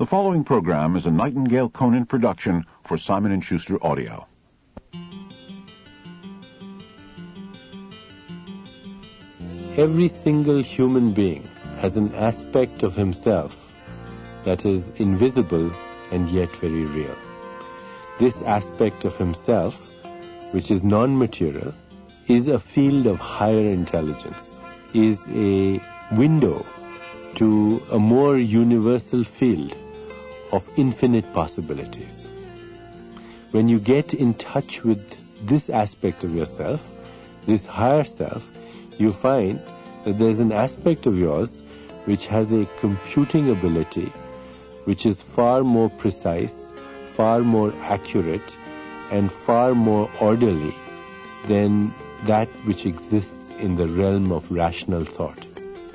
The following program is a Nightingale Conant production for Simon & Schuster Audio. Every single human being has an aspect of himself that is invisible and yet very real. This aspect of himself, which is non-material, is a field of higher intelligence, is a window to a more universal field of infinite possibilities. When you get in touch with this aspect of yourself, this higher self, you find that there's an aspect of yours which has a computing ability which is far more precise, far more accurate, and far more orderly than that which exists in the realm of rational thought.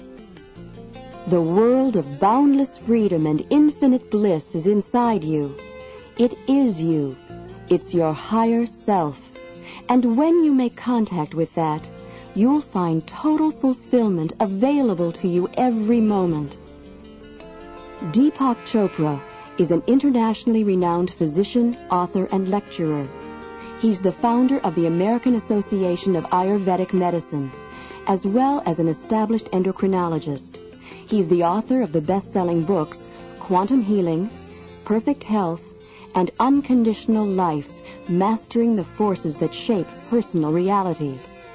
The world of boundless freedom and infinite bliss is inside you. It is you. It's your higher self. And when you make contact with that, you'll find total fulfillment available to you every moment. Deepak Chopra is an internationally renowned physician, author, and lecturer. He's the founder of the American Association of Ayurvedic Medicine, as well as an established endocrinologist. He's the author of the best-selling books Quantum Healing, Perfect Health, and Unconditional Life, Mastering the Forces that Shape Personal Reality.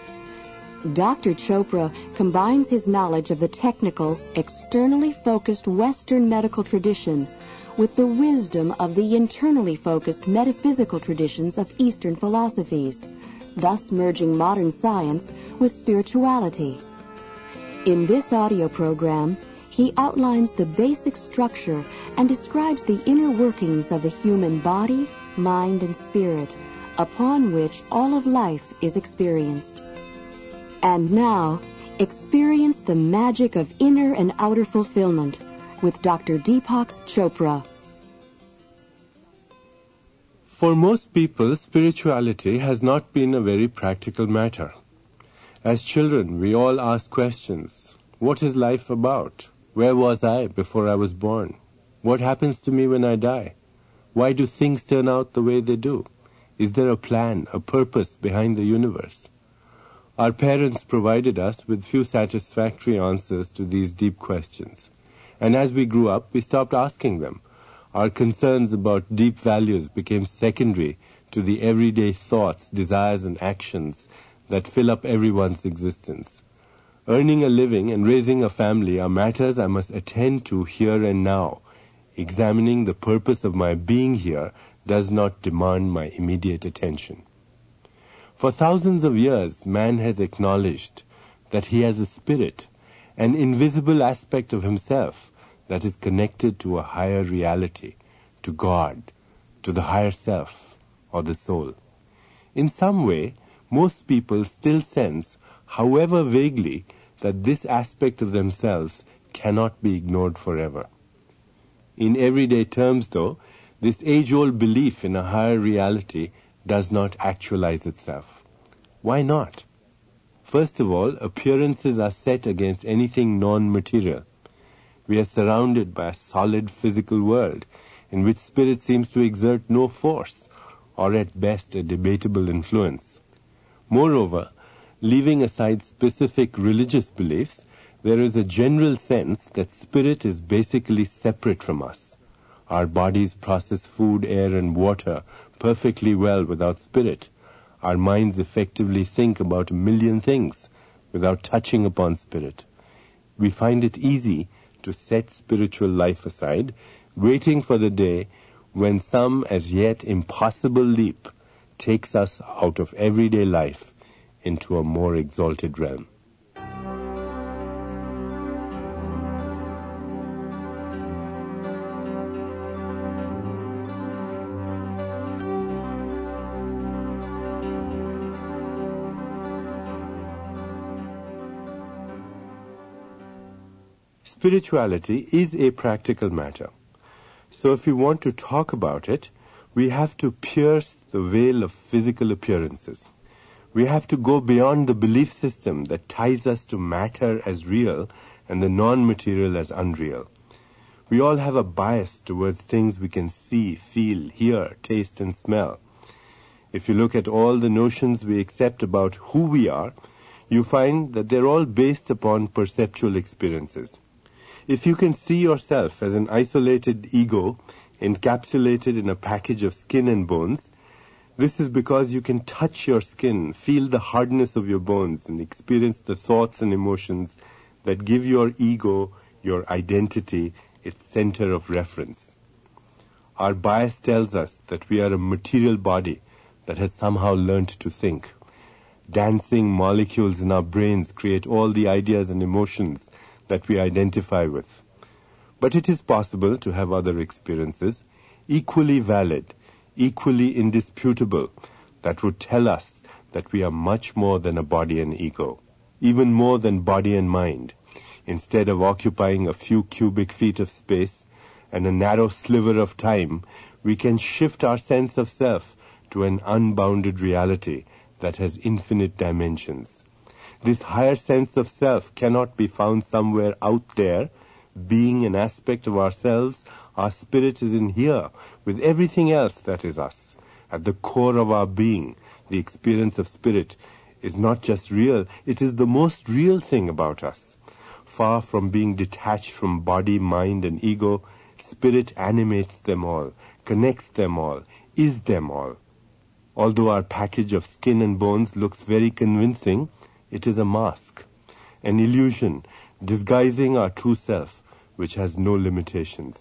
Dr. Chopra combines his knowledge of the technical, externally focused Western medical tradition with the wisdom of the internally focused metaphysical traditions of Eastern philosophies, thus merging modern science with spirituality. In this audio program, he outlines the basic structure and describes the inner workings of the human body, mind, and spirit, upon which all of life is experienced. And now, experience the magic of inner and outer fulfillment with Dr. Deepak Chopra. For most people, spirituality has not been a very practical matter. As children, we all ask questions. What is life about? Where was I before I was born? What happens to me when I die? Why do things turn out the way they do? Is there a plan, a purpose behind the universe? Our parents provided us with few satisfactory answers to these deep questions. And as we grew up, we stopped asking them. Our concerns about deep values became secondary to the everyday thoughts, desires, and actions that fill up everyone's existence. Earning a living and raising a family are matters I must attend to here and now. Examining the purpose of my being here does not demand my immediate attention. For thousands of years, man has acknowledged that he has a spirit, an invisible aspect of himself that is connected to a higher reality, to God, to the higher self, or the soul. In some way, most people still sense, however vaguely, that this aspect of themselves cannot be ignored forever. In everyday terms, though, this age-old belief in a higher reality does not actualize itself. Why not? First of all, appearances are set against anything non-material. We are surrounded by a solid physical world in which spirit seems to exert no force, or at best a debatable influence. Moreover, leaving aside specific religious beliefs, there is a general sense that spirit is basically separate from us. Our bodies process food, air, and water perfectly well without spirit. Our minds effectively think about a million things without touching upon spirit. We find it easy to set spiritual life aside, waiting for the day when some as yet impossible leap takes us out of everyday life into a more exalted realm. Spirituality is a practical matter. So if we want to talk about it, we have to pierce the veil of physical appearances. We have to go beyond the belief system that ties us to matter as real and the non-material as unreal. We all have a bias towards things we can see, feel, hear, taste, and smell. If you look at all the notions we accept about who we are, you find that they're all based upon perceptual experiences. If you can see yourself as an isolated ego encapsulated in a package of skin and bones, this is because you can touch your skin, feel the hardness of your bones, and experience the thoughts and emotions that give your ego, your identity, its center of reference. Our bias tells us that we are a material body that has somehow learned to think. Dancing molecules in our brains create all the ideas and emotions that we identify with. But it is possible to have other experiences, equally valid, equally indisputable, that would tell us that we are much more than a body and ego, even more than body and mind. Instead of occupying a few cubic feet of space and a narrow sliver of time, we can shift our sense of self to an unbounded reality that has infinite dimensions. This higher sense of self cannot be found somewhere out there. Being an aspect of ourselves, our spirit is in here with everything else that is us. At the core of our being, the experience of spirit is not just real, it is the most real thing about us. Far from being detached from body, mind, and ego, spirit animates them all, connects them all, is them all. Although our package of skin and bones looks very convincing, it is a mask, an illusion, disguising our true self, which has no limitations.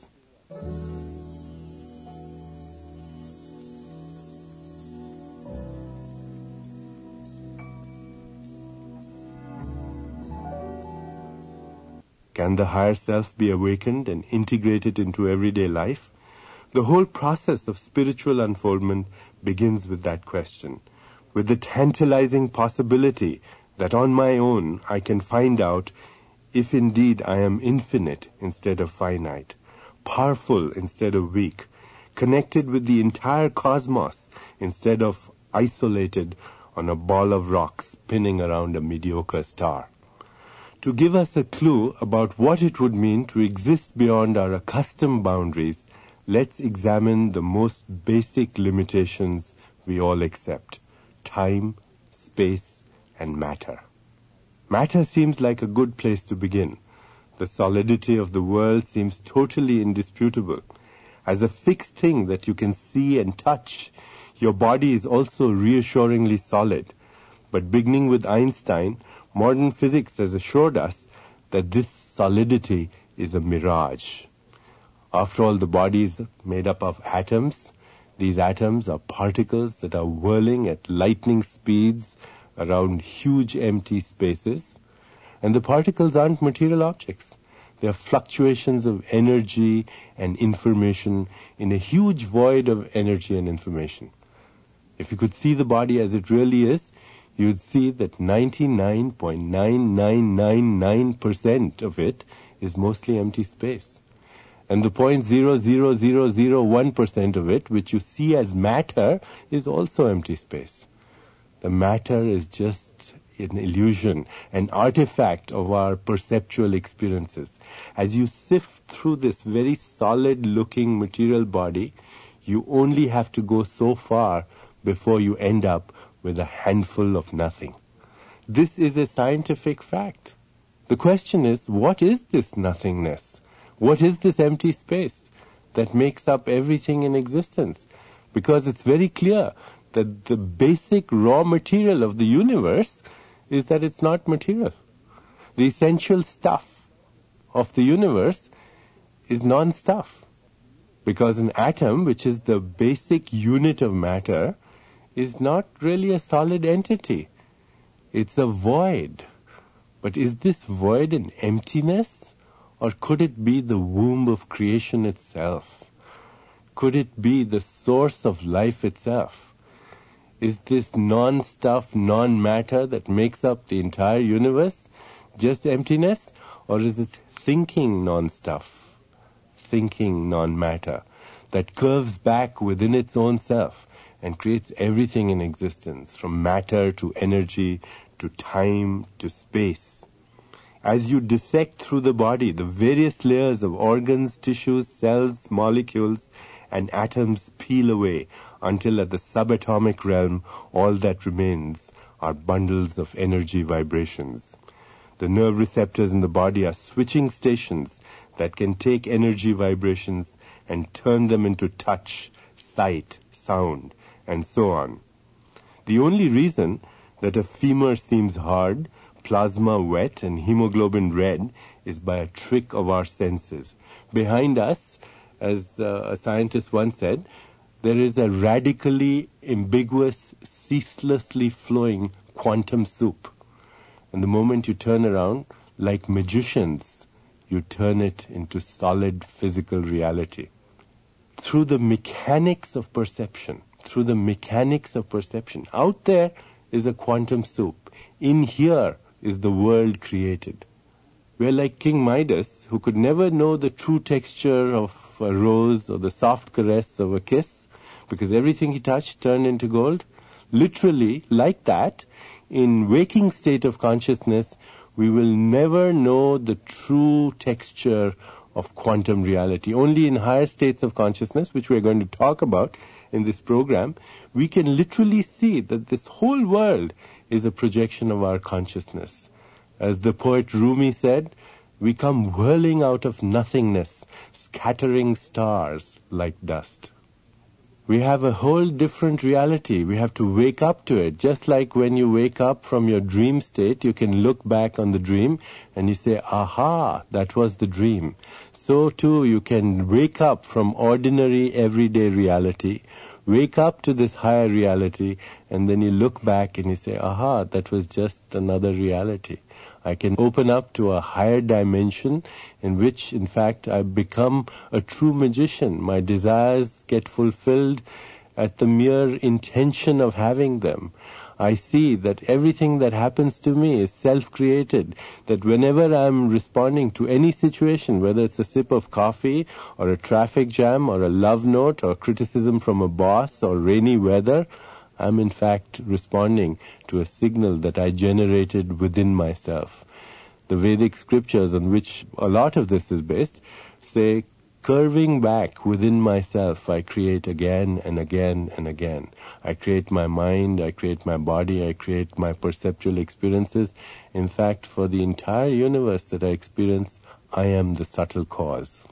Can the higher self be awakened and integrated into everyday life? The whole process of spiritual unfoldment begins with that question, with the tantalizing possibility that on my own I can find out if indeed I am infinite instead of finite, powerful instead of weak, connected with the entire cosmos instead of isolated on a ball of rock spinning around a mediocre star. To give us a clue about what it would mean to exist beyond our accustomed boundaries, let's examine the most basic limitations we all accept: time, space, and matter. Matter seems like a good place to begin. The solidity of the world seems totally indisputable. As a fixed thing that you can see and touch, your body is also reassuringly solid. But beginning with Einstein, modern physics has assured us that this solidity is a mirage. After all, the body is made up of atoms. These atoms are particles that are whirling at lightning speeds around huge empty spaces. And the particles aren't material objects. They are fluctuations of energy and information in a huge void of energy and information. If you could see the body as it really is, you would see that 99.9999% of it is mostly empty space. And the 0.00001% of it, which you see as matter, is also empty space. The matter is just an illusion, an artifact of our perceptual experiences. As you sift through this very solid-looking material body, you only have to go so far before you end up with a handful of nothing. This is a scientific fact. The question is, what is this nothingness? What is this empty space that makes up everything in existence? Because it's very clear that the basic raw material of the universe is that it's not material. The essential stuff of the universe is non-stuff. Because an atom, which is the basic unit of matter, is not really a solid entity. It's a void. But is this void an emptiness? Or could it be the womb of creation itself? Could it be the source of life itself? Is this non-stuff, non-matter that makes up the entire universe just emptiness? Or is it thinking non-stuff, thinking non-matter, that curves back within its own self and creates everything in existence, from matter to energy to time to space? As you dissect through the body, the various layers of organs, tissues, cells, molecules, and atoms peel away until at the subatomic realm all that remains are bundles of energy vibrations. The nerve receptors in the body are switching stations that can take energy vibrations and turn them into touch, sight, sound, and so on. The only reason that a femur seems hard, plasma wet, and hemoglobin red is by a trick of our senses. Behind us, as a scientist once said, there is a radically ambiguous, ceaselessly flowing quantum soup. And the moment you turn around, like magicians, you turn it into solid physical reality. Through the mechanics of perception, out there is a quantum soup. In here is the world created. We're like King Midas, who could never know the true texture of a rose or the soft caress of a kiss, because everything he touched turned into gold. Literally, like that, in waking state of consciousness, we will never know the true texture of quantum reality. Only in higher states of consciousness, which we're going to talk about in this program, we can literally see that this whole world is a projection of our consciousness. As the poet Rumi said, we come whirling out of nothingness, scattering stars like dust. We have a whole different reality. We have to wake up to it. Just like when you wake up from your dream state, you can look back on the dream and you say, aha, that was the dream. So too, you can wake up from ordinary everyday reality, wake up to this higher reality, and then you look back and you say, aha, that was just another reality. I can open up to a higher dimension in which, in fact, I become a true magician. My desires get fulfilled at the mere intention of having them. I see that everything that happens to me is self-created, that whenever I'm responding to any situation, whether it's a sip of coffee or a traffic jam or a love note or criticism from a boss or rainy weather, I'm in fact responding to a signal that I generated within myself. The Vedic scriptures on which a lot of this is based say, curving back within myself, I create again and again and again. I create my mind, I create my body, I create my perceptual experiences. In fact, for the entire universe that I experience, I am the subtle cause.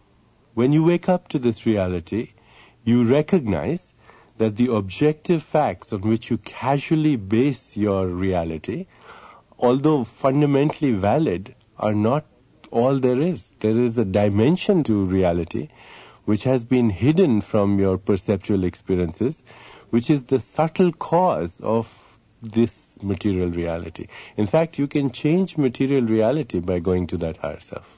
When you wake up to this reality, you recognize that the objective facts on which you casually base your reality, although fundamentally valid, are not all there is. There is a dimension to reality which has been hidden from your perceptual experiences, which is the subtle cause of this material reality. In fact, you can change material reality by going to that higher self.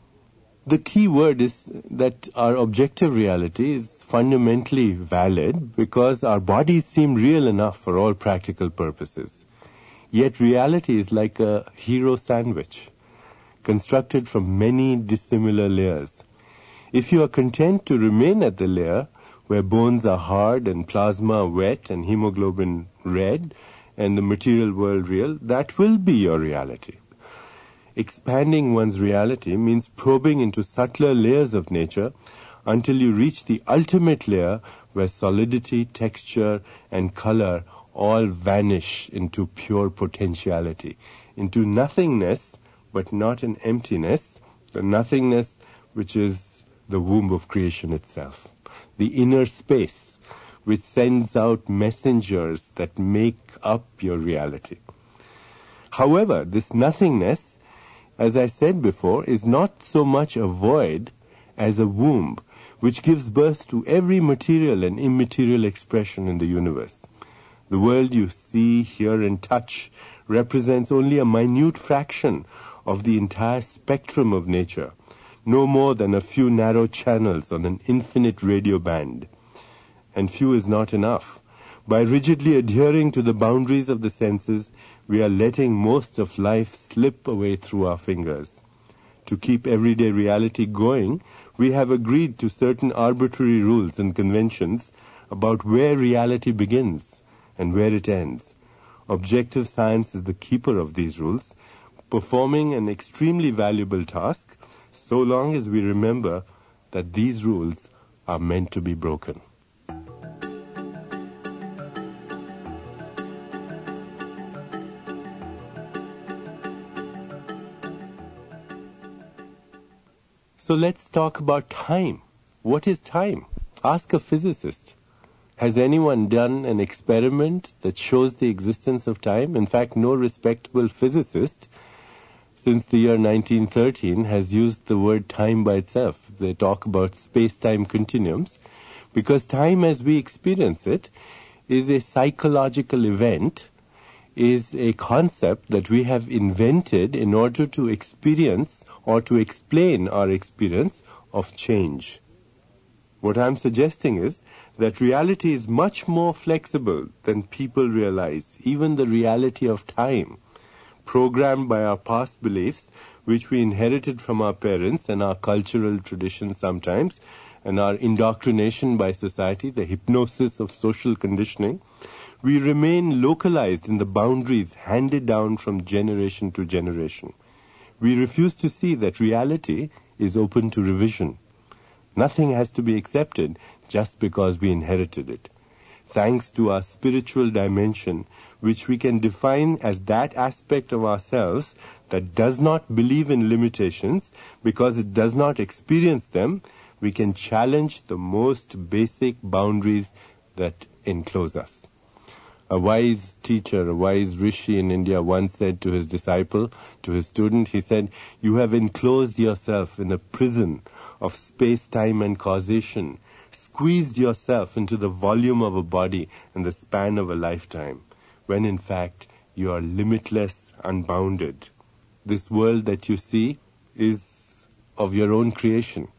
The key word is that our objective reality is fundamentally valid because our bodies seem real enough for all practical purposes. Yet reality is like a hero sandwich, constructed from many dissimilar layers. If you are content to remain at the layer where bones are hard and plasma wet and hemoglobin red and the material world real, that will be your reality. Expanding one's reality means probing into subtler layers of nature until you reach the ultimate layer where solidity, texture, and color all vanish into pure potentiality, into nothingness, but not an emptiness, the nothingness which is the womb of creation itself, the inner space which sends out messengers that make up your reality. However, this nothingness, as I said before, is not so much a void as a womb, which gives birth to every material and immaterial expression in the universe. The world you see, hear, and touch represents only a minute fraction of the entire spectrum of nature, no more than a few narrow channels on an infinite radio band. And few is not enough. By rigidly adhering to the boundaries of the senses, we are letting most of life slip away through our fingers. To keep everyday reality going, we have agreed to certain arbitrary rules and conventions about where reality begins and where it ends. Objective science is the keeper of these rules, performing an extremely valuable task, so long as we remember that these rules are meant to be broken. So let's talk about time. What is time? Ask a physicist. Has anyone done an experiment that shows the existence of time? In fact, no respectable physicist since the year 1913 has used the word time by itself. They talk about space-time continuums because time as we experience it is a psychological event, is a concept that we have invented in order to experience or to explain our experience of change. What I'm suggesting is that reality is much more flexible than people realize. Even the reality of time, programmed by our past beliefs, which we inherited from our parents and our cultural traditions sometimes, and our indoctrination by society, the hypnosis of social conditioning, we remain localized in the boundaries handed down from generation to generation. We refuse to see that reality is open to revision. Nothing has to be accepted just because we inherited it. Thanks to our spiritual dimension, which we can define as that aspect of ourselves that does not believe in limitations because it does not experience them, we can challenge the most basic boundaries that enclose us. A wise teacher, a wise rishi in India once said to his disciple, to his student, he said, "You have enclosed yourself in a prison of space, time and causation, squeezed yourself into the volume of a body and the span of a lifetime, when in fact you are limitless, unbounded. This world that you see is of your own creation.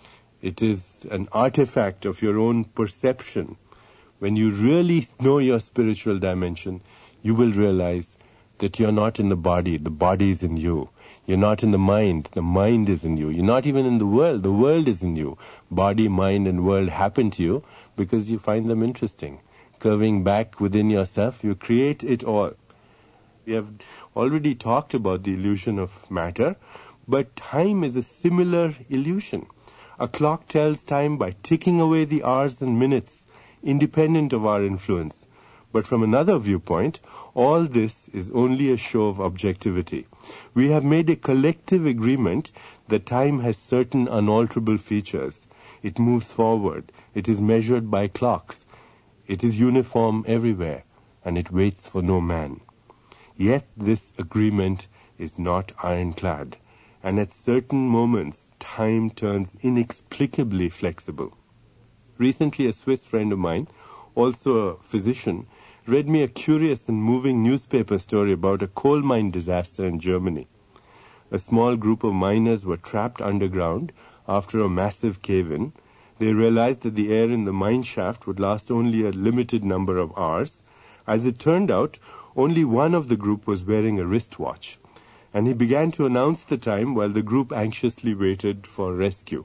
It is an artifact of your own perception. When you really know your spiritual dimension, you will realize that you're not in the body is in you. You're not in the mind is in you. You're not even in the world is in you. Body, mind and world happen to you because you find them interesting. Curving back within yourself, you create it all. We have already talked about the illusion of matter, but time is a similar illusion. A clock tells time by ticking away the hours and minutes, independent of our influence. But from another viewpoint, all this is only a show of objectivity. We have made a collective agreement that time has certain unalterable features. It moves forward. It is measured by clocks. It is uniform everywhere, and it waits for no man. Yet this agreement is not ironclad, and at certain moments, time turns inexplicably flexible. Recently, a Swiss friend of mine, also a physician, read me a curious and moving newspaper story about a coal mine disaster in Germany. A small group of miners were trapped underground after a massive cave-in. They realized that the air in the mine shaft would last only a limited number of hours. As it turned out, only one of the group was wearing a wristwatch, and he began to announce the time while the group anxiously waited for rescue.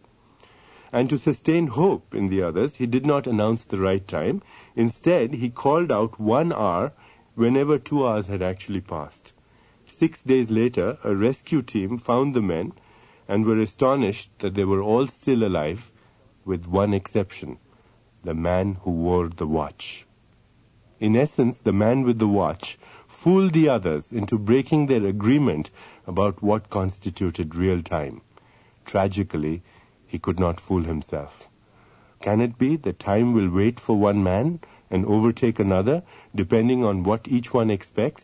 And to sustain hope in the others, he did not announce the right time. Instead, he called out 1 hour whenever 2 hours had actually passed. 6 days later, a rescue team found the men and were astonished that they were all still alive, with one exception, the man who wore the watch. In essence, the man with the watch fooled the others into breaking their agreement about what constituted real time. Tragically, he could not fool himself. Can it be that time will wait for one man and overtake another, depending on what each one expects?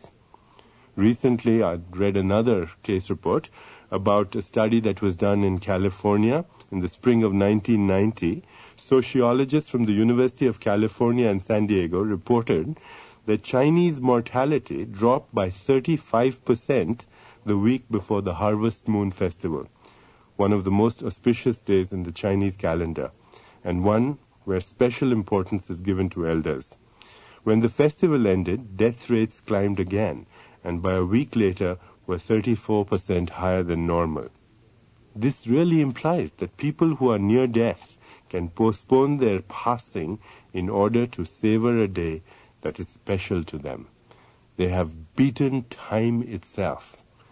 Recently, I read another case report about a study that was done in California in the spring of 1990. Sociologists from the University of California and San Diego reported that Chinese mortality dropped by 35% the week before the Harvest Moon Festival, one of the most auspicious days in the Chinese calendar, and one where special importance is given to elders. When the festival ended, death rates climbed again, and by a week later were 34% higher than normal. This really implies that people who are near death can postpone their passing in order to savor a day that is special to them. They have beaten time itself.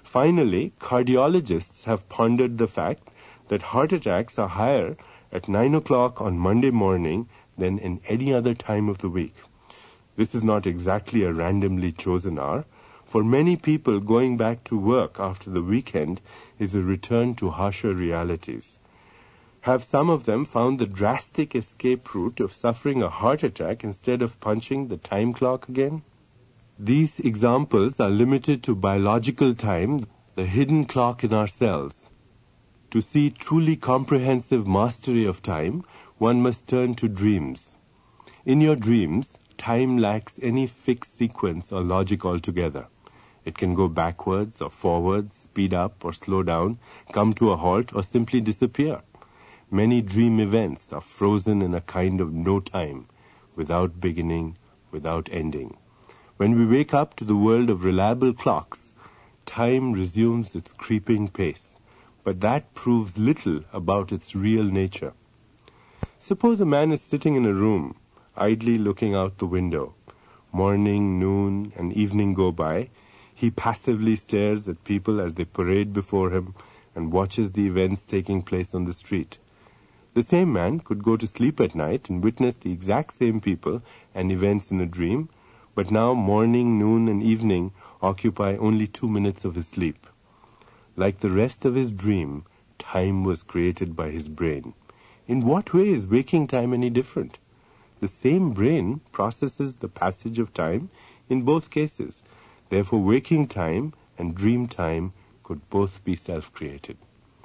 Finally, cardiologists have pondered the fact that heart attacks are higher at 9 o'clock on Monday morning than in any other time of the week. This is not exactly a randomly chosen hour. For many people, going back to work after the weekend is a return to harsher realities. Have some of them found the drastic escape route of suffering a heart attack instead of punching the time clock again? These examples are limited to biological time, the hidden clock in our cells. To see truly comprehensive mastery of time, one must turn to dreams. In your dreams, time lacks any fixed sequence or logic altogether. It can go backwards or forwards, speed up or slow down, come to a halt or simply disappear. Many dream events are frozen in a kind of no time, without beginning, without ending. When we wake up to the world of reliable clocks, time resumes its creeping pace, but that proves little about its real nature. Suppose a man is sitting in a room, idly looking out the window. Morning, noon, and evening go by. He passively stares at people as they parade before him and watches the events taking place on the street. The same man could go to sleep at night and witness the exact same people and events in a dream, but now morning, noon, and evening occupy only 2 minutes of his sleep. Like the rest of his dream, time was created by his brain. In what way is waking time any different? The same brain processes the passage of time in both cases. Therefore, waking time and dream time could both be self-created.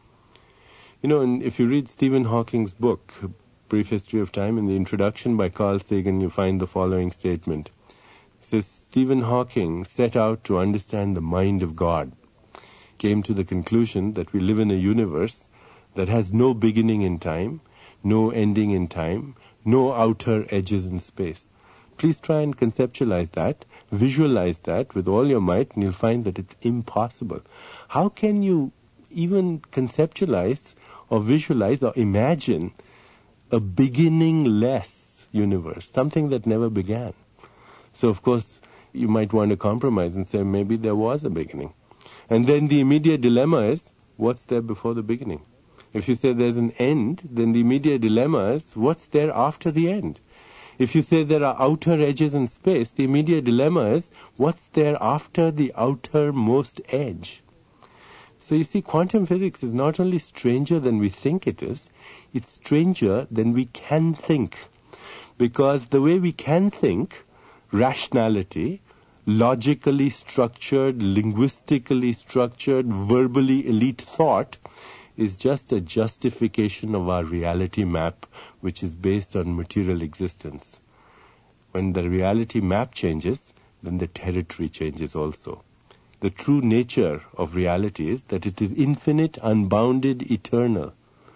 And if you read Stephen Hawking's book, Brief History of Time, in the introduction by Carl Sagan, you find the following statement. It says, Stephen Hawking set out to understand the mind of God, came to the conclusion that we live in a universe that has no beginning in time, no ending in time, no outer edges in space. Please try and conceptualize that, visualize that with all your might, and you'll find that it's impossible. How can you even conceptualize or visualize or imagine a beginningless universe, something that never began? So, of course, you might want to compromise and say maybe there was a beginning. And then the immediate dilemma is, what's there before the beginning? If you say there's an end, then the immediate dilemma is, what's there after the end? If you say there are outer edges in space, the immediate dilemma is, what's there after the outermost edge? So you see, quantum physics is not only stranger than we think it is, it's stranger than we can think. Because the way we can think, rationality, logically structured, linguistically structured, verbally elite thought, is just a justification of our reality map, which is based on material existence. When the reality map changes, then the territory changes also. The true nature of reality is that it is infinite, unbounded, eternal.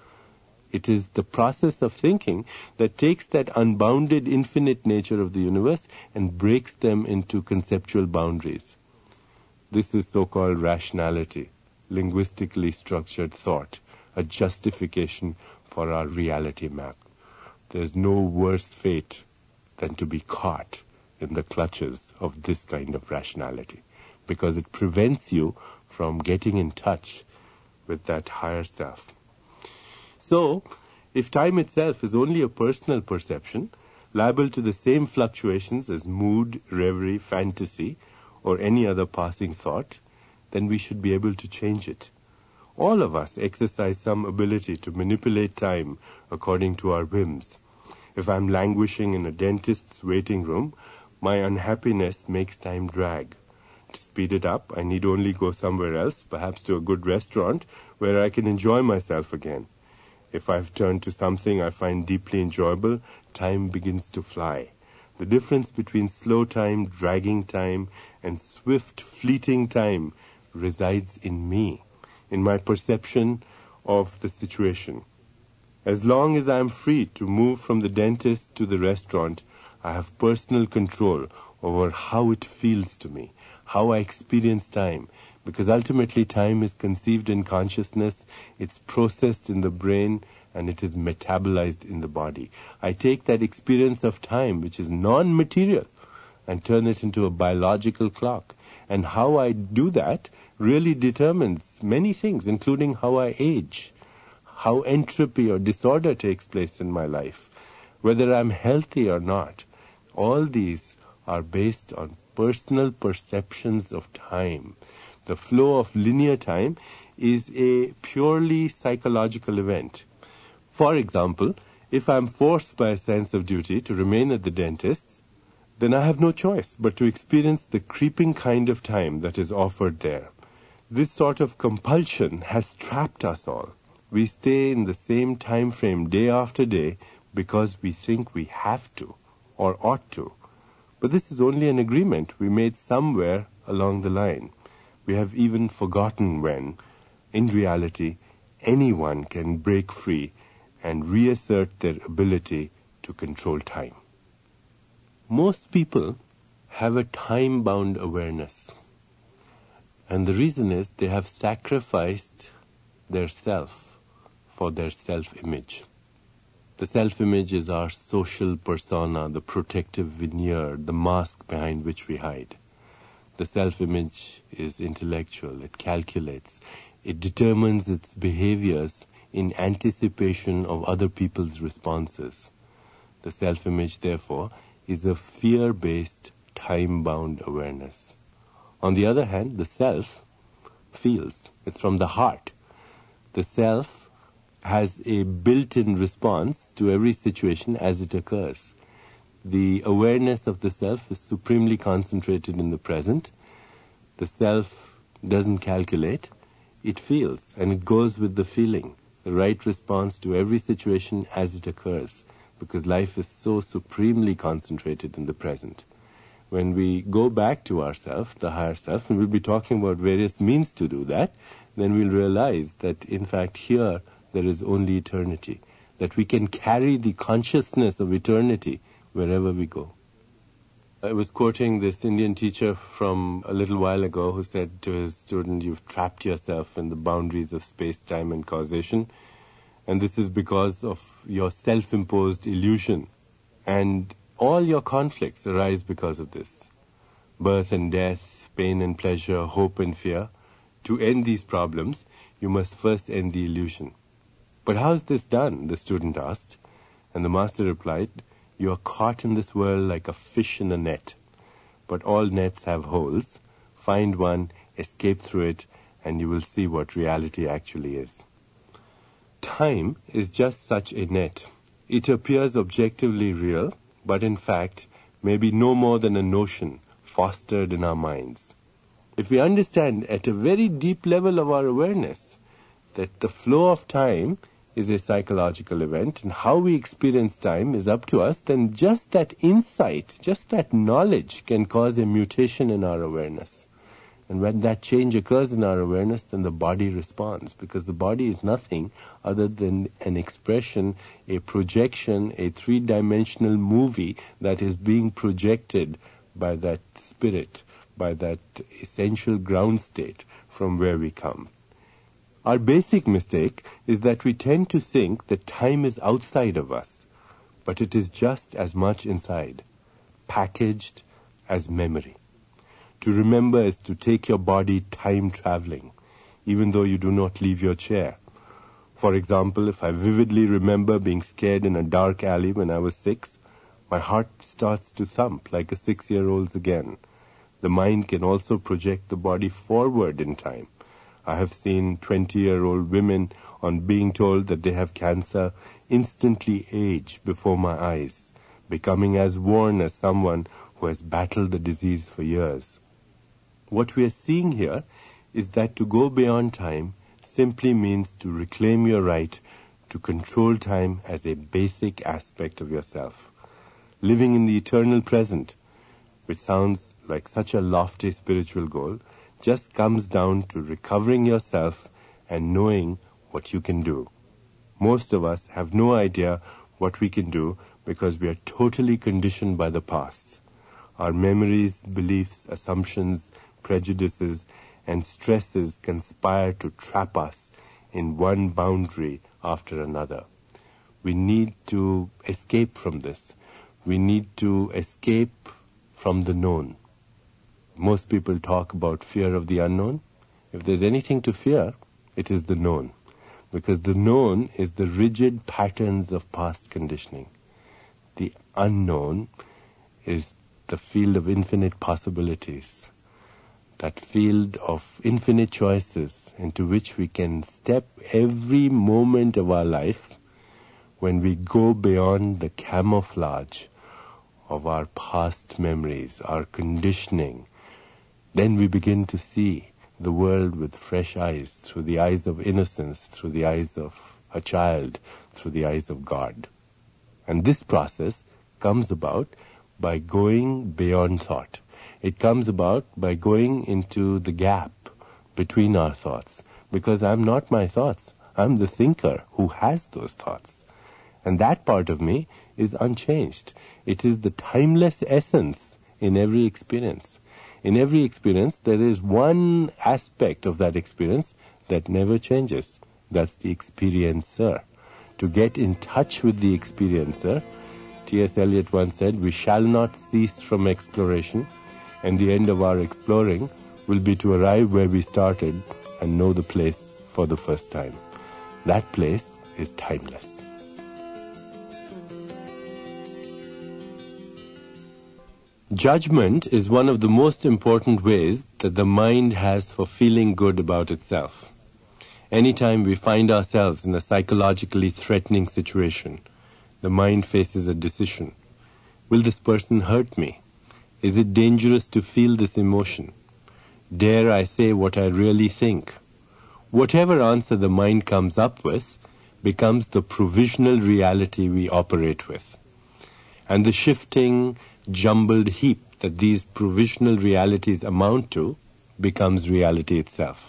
It is the process of thinking that takes that unbounded, infinite nature of the universe and breaks them into conceptual boundaries. This is so-called rationality, linguistically structured thought, a justification for our reality map. There's no worse fate than to be caught in the clutches of this kind of rationality, because it prevents you from getting in touch with that higher self. So, if time itself is only a personal perception, liable to the same fluctuations as mood, reverie, fantasy, or any other passing thought, then we should be able to change it. All of us exercise some ability to manipulate time according to our whims. If I'm languishing in a dentist's waiting room, my unhappiness makes time drag. To speed it up, I need only go somewhere else, perhaps to a good restaurant, where I can enjoy myself again. If I've turned to something I find deeply enjoyable, time begins to fly. The difference between slow time, dragging time, and swift, fleeting time resides in me, in my perception of the situation. As long as I am free to move from the dentist to the restaurant, I have personal control over how it feels to me, how I experience time, because ultimately time is conceived in consciousness, it's processed in the brain, and it is metabolized in the body. I take that experience of time, which is non-material, and turn it into a biological clock. And how I do that really determines many things, including how I age, how entropy or disorder takes place in my life, whether I'm healthy or not. All these are based on personal perceptions of time. The flow of linear time is a purely psychological event. For example, if I'm forced by a sense of duty to remain at the dentist's, then I have no choice but to experience the creeping kind of time that is offered there. This sort of compulsion has trapped us all. We stay in the same time frame day after day because we think we have to or ought to. But this is only an agreement we made somewhere along the line. We have even forgotten when, in reality, anyone can break free and reassert their ability to control time. Most people have a time-bound awareness. And the reason is they have sacrificed their self for their self-image. The self-image is our social persona, the protective veneer, the mask behind which we hide. The self-image is intellectual, it calculates, it determines its behaviors in anticipation of other people's responses. The self-image, therefore, is a fear-based, time-bound awareness. On the other hand, the self feels. It's from the heart. The self has a built-in response to every situation as it occurs. The awareness of the self is supremely concentrated in the present. The self doesn't calculate. It feels, and it goes with the feeling, the right response to every situation as it occurs, because life is so supremely concentrated in the present. When we go back to ourself, the higher self, and we'll be talking about various means to do that, then we'll realize that, in fact, here there is only eternity, that we can carry the consciousness of eternity wherever we go. I was quoting this Indian teacher from a little while ago who said to his student, "You've trapped yourself in the boundaries of space, time, and causation, and this is because of your self-imposed illusion. And all your conflicts arise because of this. Birth and death, pain and pleasure, hope and fear. To end these problems, you must first end the illusion." "But how is this done?" the student asked. And the master replied, "You are caught in this world like a fish in a net. But all nets have holes. Find one, escape through it, and you will see what reality actually is." Time is just such a net. It appears objectively real, but in fact may be no more than a notion fostered in our minds. If we understand at a very deep level of our awareness that the flow of time is a psychological event and how we experience time is up to us, then just that insight, just that knowledge can cause a mutation in our awareness. And when that change occurs in our awareness, then the body responds, because the body is nothing other than an expression, a projection, a three-dimensional movie that is being projected by that spirit, by that essential ground state from where we come. Our basic mistake is that we tend to think that time is outside of us, but it is just as much inside, packaged as memory. To remember is to take your body time traveling, even though you do not leave your chair. For example, if I vividly remember being scared in a dark alley when I was 6, my heart starts to thump like a 6-year-old's again. The mind can also project the body forward in time. I have seen 20-year-old women, on being told that they have cancer, instantly age before my eyes, becoming as worn as someone who has battled the disease for years. What we are seeing here is that to go beyond time simply means to reclaim your right to control time as a basic aspect of yourself. Living in the eternal present, which sounds like such a lofty spiritual goal, just comes down to recovering yourself and knowing what you can do. Most of us have no idea what we can do because we are totally conditioned by the past. Our memories, beliefs, assumptions, prejudices, and stresses conspire to trap us in one boundary after another. We need to escape from this. We need to escape from the known. Most people talk about fear of the unknown. If there's anything to fear, it is the known, because the known is the rigid patterns of past conditioning. The unknown is the field of infinite possibilities, that field of infinite choices into which we can step every moment of our life when we go beyond the camouflage of our past memories, our conditioning. Then we begin to see the world with fresh eyes, through the eyes of innocence, through the eyes of a child, through the eyes of God. And this process comes about by going beyond thought. It comes about by going into the gap between our thoughts, because I'm not my thoughts. I'm the thinker who has those thoughts. And that part of me is unchanged. It is the timeless essence in every experience. In every experience, there is one aspect of that experience that never changes. That's the experiencer. To get in touch with the experiencer, T.S. Eliot once said, we shall not cease from exploration, and the end of our exploring will be to arrive where we started and know the place for the first time. That place is timeless. Judgment is one of the most important ways that the mind has for feeling good about itself. Anytime we find ourselves in a psychologically threatening situation, the mind faces a decision. Will this person hurt me? Is it dangerous to feel this emotion? Dare I say what I really think? Whatever answer the mind comes up with becomes the provisional reality we operate with. And the shifting, jumbled heap that these provisional realities amount to becomes reality itself.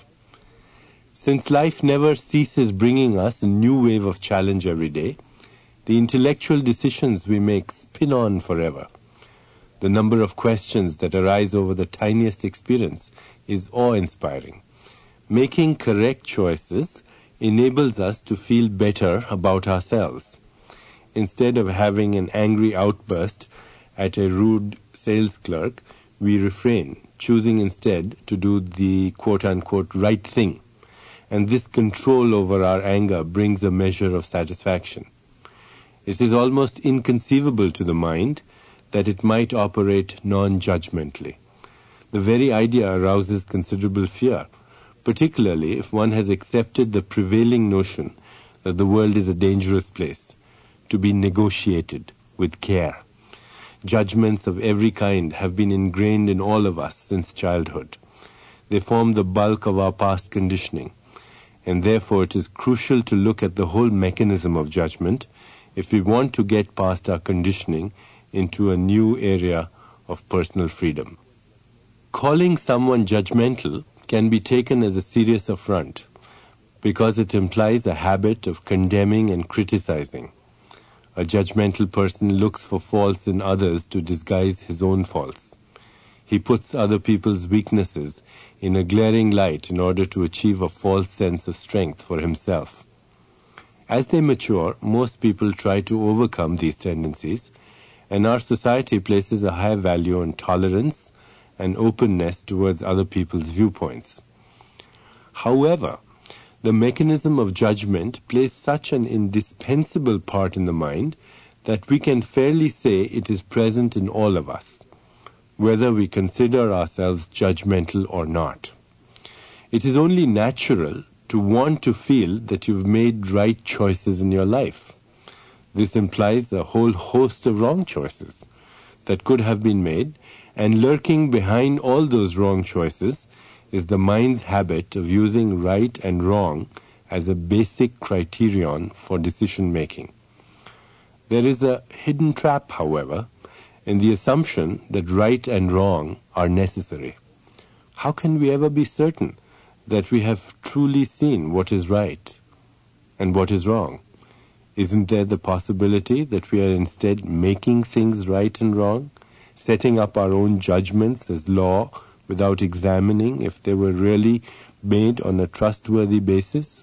Since life never ceases bringing us a new wave of challenge every day, the intellectual decisions we make spin on forever. The number of questions that arise over the tiniest experience is awe-inspiring. Making correct choices enables us to feel better about ourselves. Instead of having an angry outburst at a rude sales clerk, we refrain, choosing instead to do the quote-unquote right thing. And this control over our anger brings a measure of satisfaction. It is almost inconceivable to the mind that it might operate non-judgmentally. The very idea arouses considerable fear, particularly if one has accepted the prevailing notion that the world is a dangerous place, to be negotiated with care. Judgments of every kind have been ingrained in all of us since childhood. They form the bulk of our past conditioning, and therefore it is crucial to look at the whole mechanism of judgment if we want to get past our conditioning into a new area of personal freedom. Calling someone judgmental can be taken as a serious affront because it implies a habit of condemning and criticizing. A judgmental person looks for faults in others to disguise his own faults. He puts other people's weaknesses in a glaring light in order to achieve a false sense of strength for himself. As they mature, most people try to overcome these tendencies, and our society places a high value on tolerance and openness towards other people's viewpoints. However, the mechanism of judgment plays such an indispensable part in the mind that we can fairly say it is present in all of us, whether we consider ourselves judgmental or not. It is only natural to want to feel that you've made right choices in your life. This implies a whole host of wrong choices that could have been made, and lurking behind all those wrong choices is the mind's habit of using right and wrong as a basic criterion for decision-making. There is a hidden trap, however, in the assumption that right and wrong are necessary. How can we ever be certain that we have truly seen what is right and what is wrong? Isn't there the possibility that we are instead making things right and wrong, setting up our own judgments as law without examining if they were really made on a trustworthy basis?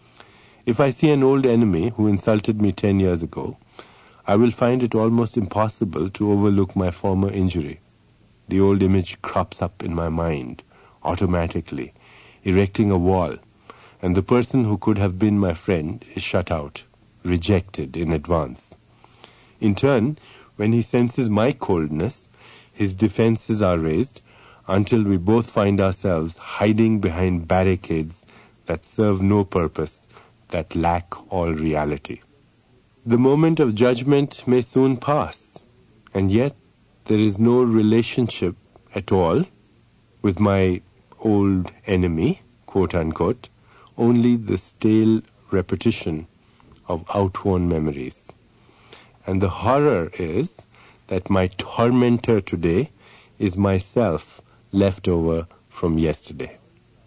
If I see an old enemy who insulted me 10 years ago, I will find it almost impossible to overlook my former injury. The old image crops up in my mind automatically. erecting a wall, and the person who could have been my friend is shut out, rejected in advance. In turn, when he senses my coldness, his defenses are raised until we both find ourselves hiding behind barricades that serve no purpose, that lack all reality. The moment of judgment may soon pass, and yet there is no relationship at all with my old enemy, quote-unquote, only the stale repetition of outworn memories. And the horror is that my tormentor today is myself left over from yesterday.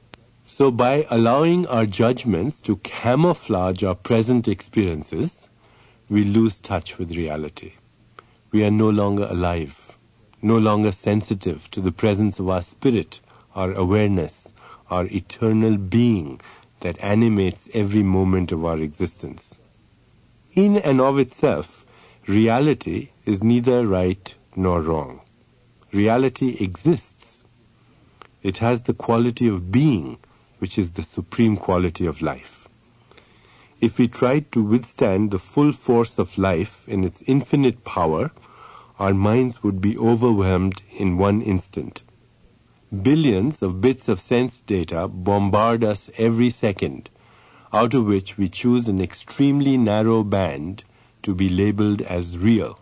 So by allowing our judgments to camouflage our present experiences, we lose touch with reality. We are no longer alive, no longer sensitive to the presence of our spirit, our awareness, our eternal being that animates every moment of our existence. In and of itself, reality is neither right nor wrong. Reality exists. It has the quality of being, which is the supreme quality of life. If we tried to withstand the full force of life in its infinite power, our minds would be overwhelmed in one instant. Billions of bits of sense data bombard us every second, out of which we choose an extremely narrow band to be labeled as real.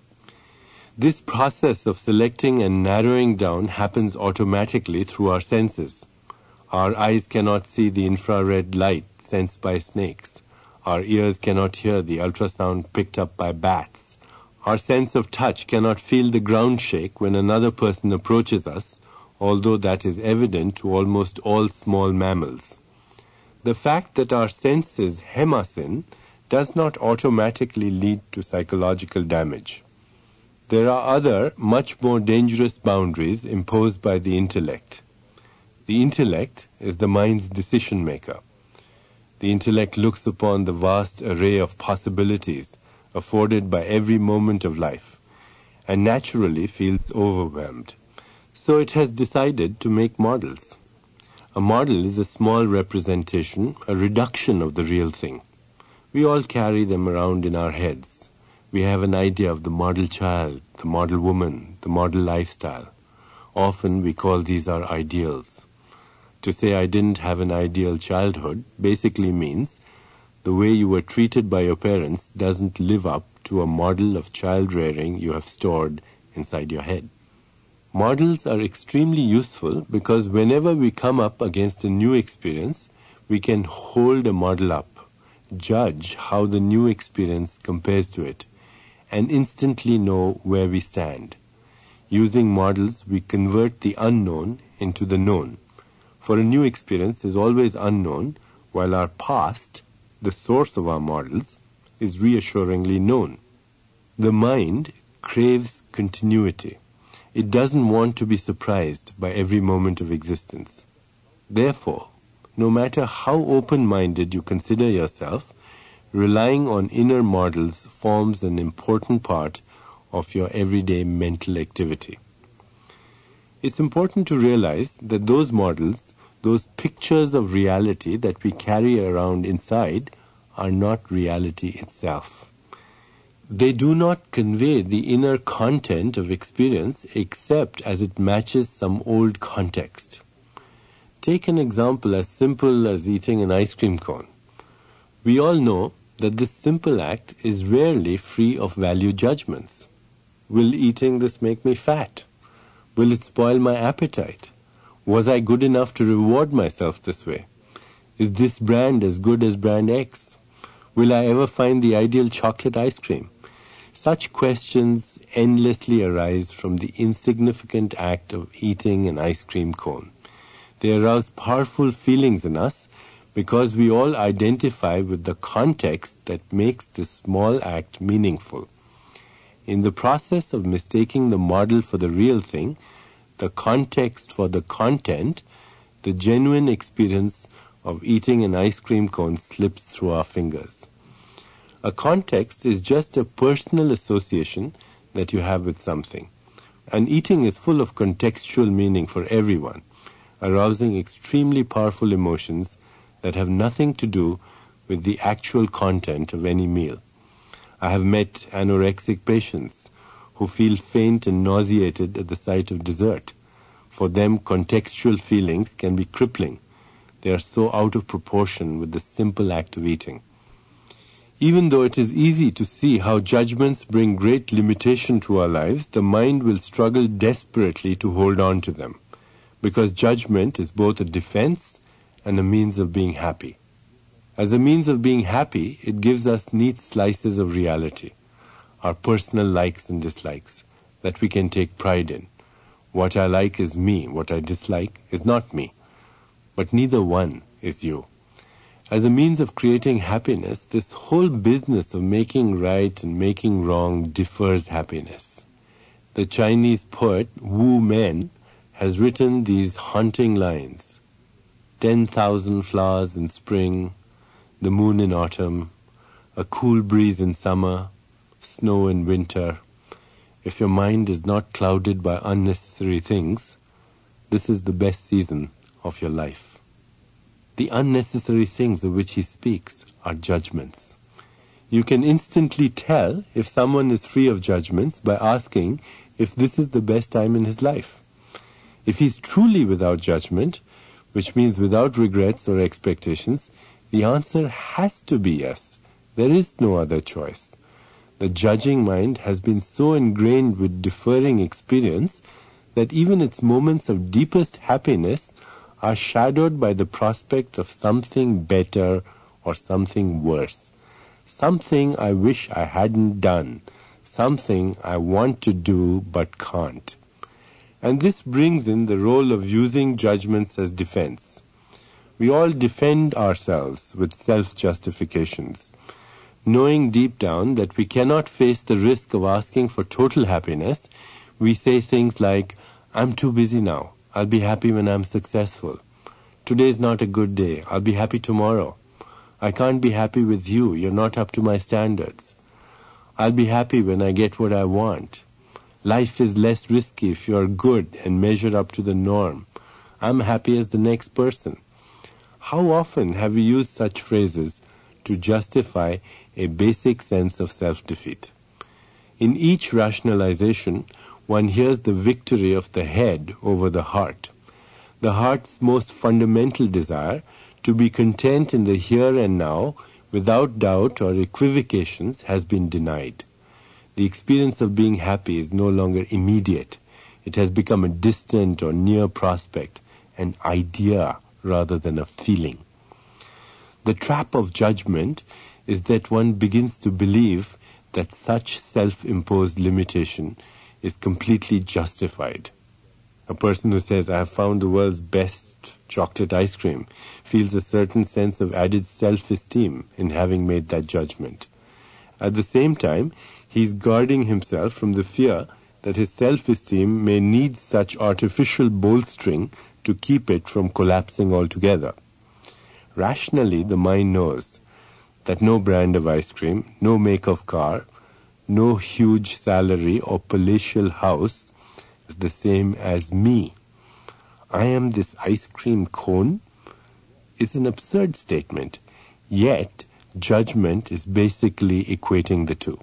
This process of selecting and narrowing down happens automatically through our senses. Our eyes cannot see the infrared light sensed by snakes. Our ears cannot hear the ultrasound picked up by bats. Our sense of touch cannot feel the ground shake when another person approaches us, although that is evident to almost all small mammals. The fact that our senses hem us in does not automatically lead to psychological damage. There are other, much more dangerous boundaries imposed by the intellect. The intellect is the mind's decision maker. The intellect looks upon the vast array of possibilities afforded by every moment of life and naturally feels overwhelmed. So it has decided to make models. A model is a small representation, a reduction of the real thing. We all carry them around in our heads. We have an idea of the model child, the model woman, the model lifestyle. Often we call these our ideals. To say I didn't have an ideal childhood basically means the way you were treated by your parents doesn't live up to a model of child rearing you have stored inside your head. Models are extremely useful because whenever we come up against a new experience, we can hold a model up, judge how the new experience compares to it, and instantly know where we stand. Using models, we convert the unknown into the known. For a new experience is always unknown, while our past, the source of our models, is reassuringly known. The mind craves continuity. It doesn't want to be surprised by every moment of existence. Therefore, no matter how open-minded you consider yourself, relying on inner models forms an important part of your everyday mental activity. It's important to realize that those models, those pictures of reality that we carry around inside, are not reality itself. They do not convey the inner content of experience except as it matches some old context. Take an example as simple as eating an ice cream cone. We all know that this simple act is rarely free of value judgments. Will eating this make me fat? Will it spoil my appetite? Was I good enough to reward myself this way? Is this brand as good as brand X? Will I ever find the ideal chocolate ice cream? Such questions endlessly arise from the insignificant act of eating an ice cream cone. They arouse powerful feelings in us because we all identify with the context that makes this small act meaningful. In the process of mistaking the model for the real thing, the context for the content, the genuine experience of eating an ice cream cone slips through our fingers. A context is just a personal association that you have with something. And eating is full of contextual meaning for everyone. arousing extremely powerful emotions that have nothing to do with the actual content of any meal. I have met anorexic patients who feel faint and nauseated at the sight of dessert. For them, contextual feelings can be crippling. They are so out of proportion with the simple act of eating. Even though it is easy to see how judgments bring great limitation to our lives, the mind will struggle desperately to hold on to them, because judgment is both a defense and a means of being happy. As a means of being happy, it gives us neat slices of reality, our personal likes and dislikes, that we can take pride in. What I like is me, what I dislike is not me. But neither one is you. As a means of creating happiness, this whole business of making right and making wrong defers happiness. The Chinese poet Wu Men has written these haunting lines: 10,000 flowers in spring, the moon in autumn, a cool breeze in summer, snow in winter. If your mind is not clouded by unnecessary things, this is the best season of your life. The unnecessary things of which he speaks are judgments. You can instantly tell if someone is free of judgments by asking if this is the best time in his life. If he's truly without judgment, which means without regrets or expectations, the answer has to be yes. There is no other choice. The judging mind has been so ingrained with deferring experience that even its moments of deepest happiness are shadowed by the prospect of something better or something worse. Something I wish I hadn't done. Something I want to do but can't. And this brings in the role of using judgments as defense. We all defend ourselves with self-justifications, knowing deep down that we cannot face the risk of asking for total happiness. We say things like, I'm too busy now. I'll be happy when I'm successful. Today's not a good day. I'll be happy tomorrow. I can't be happy with you. You're not up to my standards. I'll be happy when I get what I want. Life is less risky if you're good and measure up to the norm. I'm happy as the next person. How often have we used such phrases to justify a basic sense of self-defeat? In each rationalization, one hears the victory of the head over the heart. The heart's most fundamental desire, to be content in the here and now, without doubt or equivocations, has been denied. The experience of being happy is no longer immediate. It has become a distant or near prospect, an idea rather than a feeling. The trap of judgment is that one begins to believe that such self-imposed limitation is completely justified. A person who says, I have found the world's best chocolate ice cream, feels a certain sense of added self-esteem in having made that judgment. At the same time, he is guarding himself from the fear that his self-esteem may need such artificial bolstering to keep it from collapsing altogether. Rationally, the mind knows that no brand of ice cream, no make of car, no huge salary or palatial house is the same as me. I am this ice cream cone is an absurd statement, yet judgment is basically equating the two.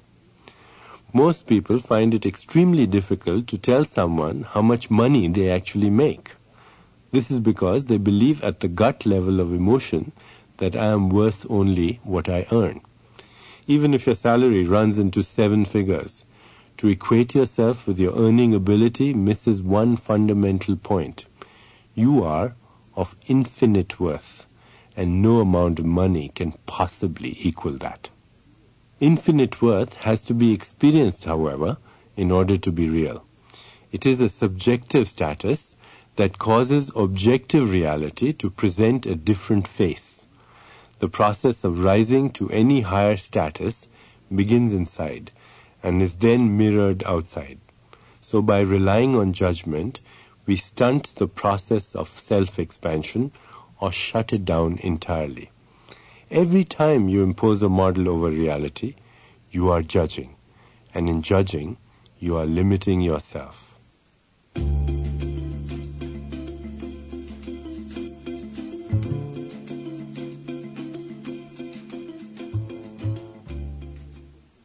Most people find it extremely difficult to tell someone how much money they actually make. This is because they believe at the gut level of emotion that I am worth only what I earn. Even if your salary runs into 7 figures, to equate yourself with your earning ability misses one fundamental point. You are of infinite worth, and no amount of money can possibly equal that. Infinite worth has to be experienced, however, in order to be real. It is a subjective status that causes objective reality to present a different face. The process of rising to any higher status begins inside and is then mirrored outside. So by relying on judgment, we stunt the process of self-expansion or shut it down entirely. Every time you impose a model over reality, you are judging, and in judging, you are limiting yourself.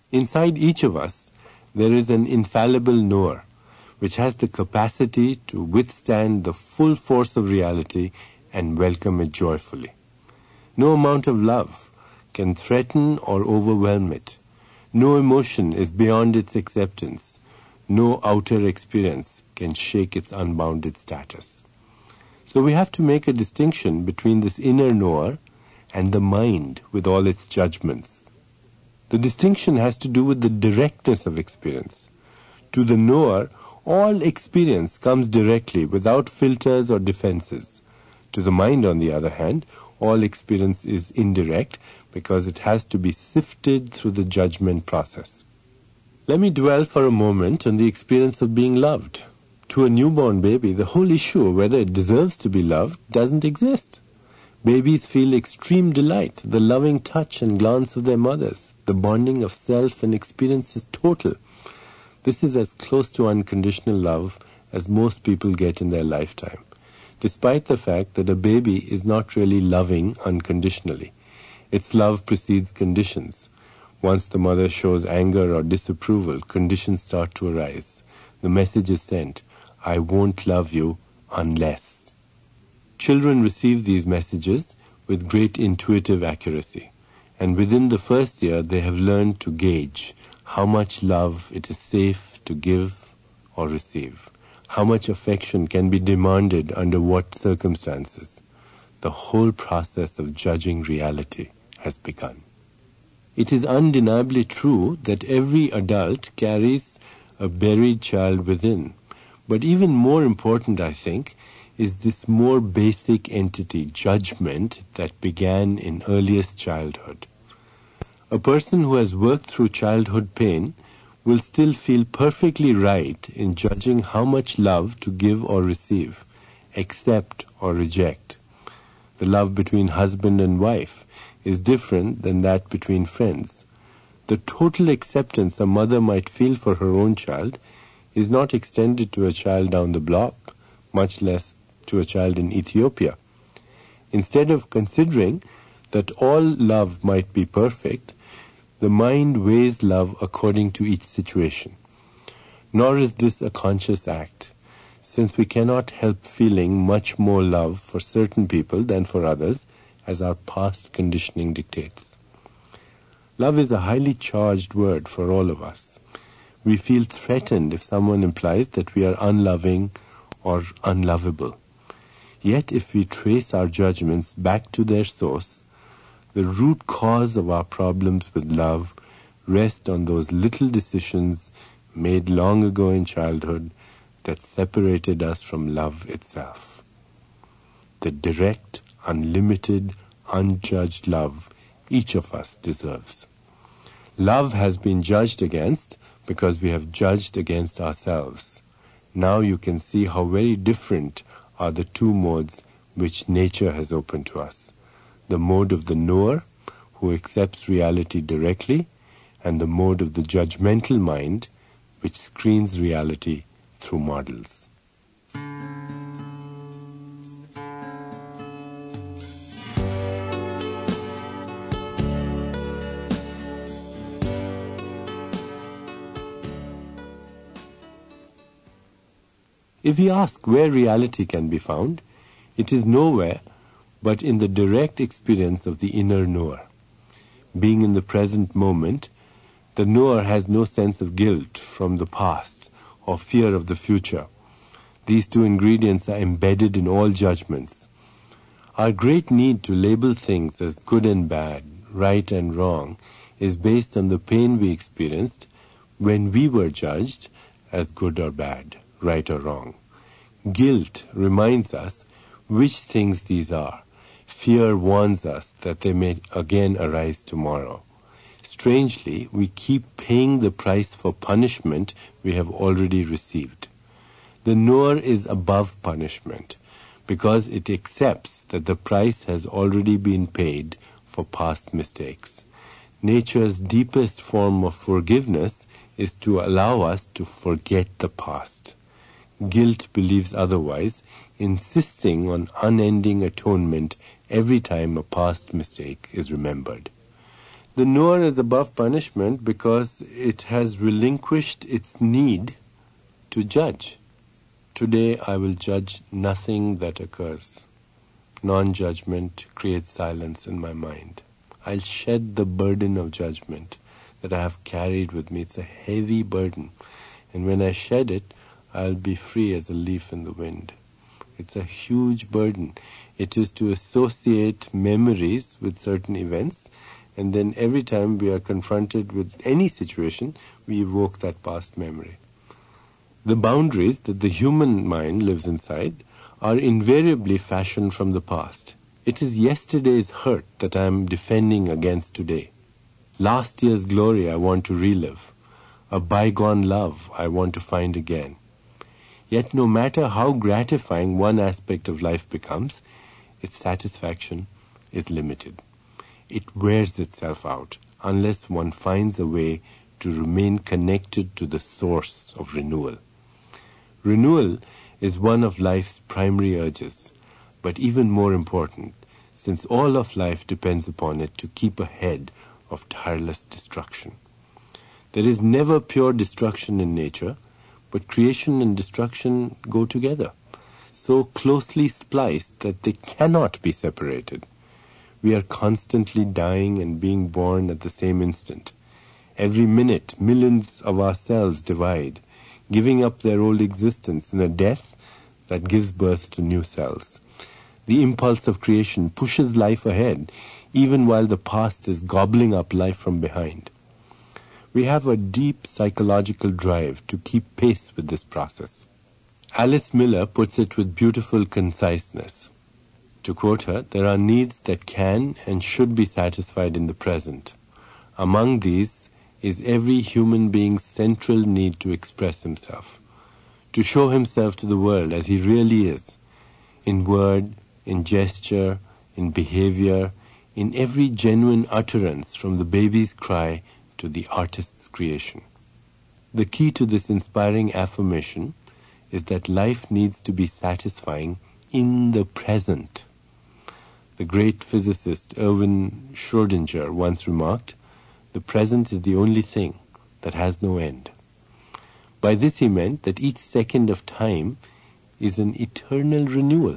Inside each of us, there is an infallible knower, which has the capacity to withstand the full force of reality and welcome it joyfully. No amount of love can threaten or overwhelm it. No emotion is beyond its acceptance. No outer experience can shake its unbounded status. So we have to make a distinction between this inner knower and the mind with all its judgments. The distinction has to do with the directness of experience. To the knower, all experience comes directly without filters or defenses. To the mind, on the other hand, all experience is indirect because it has to be sifted through the judgment process. Let me dwell for a moment on the experience of being loved. To a newborn baby, the whole issue of whether it deserves to be loved doesn't exist. Babies feel extreme delight, the loving touch and glance of their mothers. The bonding of self and experience is total. This is as close to unconditional love as most people get in their lifetime, despite the fact that a baby is not really loving unconditionally. Its love precedes conditions. Once the mother shows anger or disapproval, conditions start to arise. The message is sent, I won't love you unless. Children receive these messages with great intuitive accuracy, and within the first year they have learned to gauge how much love it is safe to give or receive, how much affection can be demanded under what circumstances. The whole process of judging reality has begun. It is undeniably true that every adult carries a buried child within, but even more important, I think, is this more basic entity, judgment, that began in earliest childhood. A person who has worked through childhood pain will still feel perfectly right in judging how much love to give or receive, accept or reject. The love between husband and wife is different than that between friends. The total acceptance a mother might feel for her own child is not extended to a child down the block, much less to a child in Ethiopia. Instead of considering that all love might be perfect, the mind weighs love according to each situation. Nor is this a conscious act, since we cannot help feeling much more love for certain people than for others, as our past conditioning dictates. Love is a highly charged word for all of us. We feel threatened if someone implies that we are unloving or unlovable. Yet if we trace our judgments back to their source, the root cause of our problems with love rest on those little decisions made long ago in childhood that separated us from love itself. The direct, unlimited, unjudged love each of us deserves. Love has been judged against because we have judged against ourselves. Now you can see how very different are the two modes which nature has opened to us. The mode of the knower, who accepts reality directly, and the mode of the judgmental mind, which screens reality through models. If we ask where reality can be found, it is nowhere but in the direct experience of the inner knower. Being in the present moment, the knower has no sense of guilt from the past or fear of the future. These two ingredients are embedded in all judgments. Our great need to label things as good and bad, right and wrong, is based on the pain we experienced when we were judged as good or bad, right or wrong. Guilt reminds us which things these are. Fear warns us that they may again arise tomorrow. Strangely, we keep paying the price for punishment we have already received. The knower is above punishment because it accepts that the price has already been paid for past mistakes. Nature's deepest form of forgiveness is to allow us to forget the past. Guilt believes otherwise, insisting on unending atonement every time a past mistake is remembered. The knower is above punishment because it has relinquished its need to judge. Today I will judge nothing that occurs. Non-judgment creates silence in my mind. I'll shed the burden of judgment that I have carried with me. It's a heavy burden. And when I shed it, I'll be free as a leaf in the wind. It's a huge burden. It is to associate memories with certain events, and then every time we are confronted with any situation, we evoke that past memory. The boundaries that the human mind lives inside are invariably fashioned from the past. It is yesterday's hurt that I am defending against today. Last year's glory I want to relive. A bygone love I want to find again. Yet no matter how gratifying one aspect of life becomes, its satisfaction is limited. It wears itself out unless one finds a way to remain connected to the source of renewal. Renewal is one of life's primary urges, but even more important, since all of life depends upon it to keep ahead of tireless destruction. There is never pure destruction in nature, but creation and destruction go together, so closely spliced that they cannot be separated. We are constantly dying and being born at the same instant. Every minute, millions of our cells divide, giving up their old existence in a death that gives birth to new cells. The impulse of creation pushes life ahead, even while the past is gobbling up life from behind. We have a deep psychological drive to keep pace with this process. Alice Miller puts it with beautiful conciseness. To quote her, there are needs that can and should be satisfied in the present. Among these is every human being's central need to express himself, to show himself to the world as he really is, in word, in gesture, in behavior, in every genuine utterance from the baby's cry to the artist's creation. The key to this inspiring affirmation is that life needs to be satisfying in the present. The great physicist Erwin Schrödinger once remarked, "The present is the only thing that has no end." By this he meant that each second of time is an eternal renewal.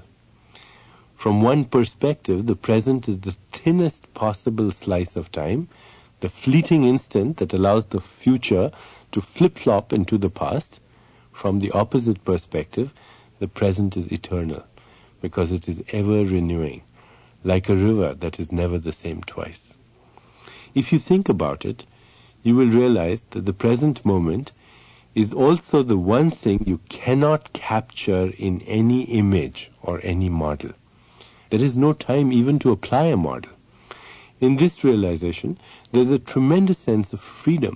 From one perspective, the present is the thinnest possible slice of time, the fleeting instant that allows the future to flip-flop into the past. From the opposite perspective, the present is eternal, because it is ever renewing, like a river that is never the same twice. If you think about it, you will realize that the present moment is also the one thing you cannot capture in any image or any model. There is no time even to apply a model. In this realization, there is a tremendous sense of freedom,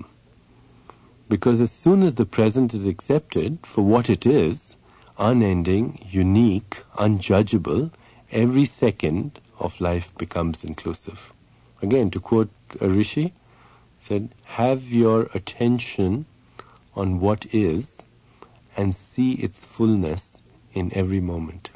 because as soon as the present is accepted for what it is, unending, unique, unjudgeable, every second of life becomes inclusive. Again, to quote a rishi, said, "Have your attention on what is and see its fullness in every moment."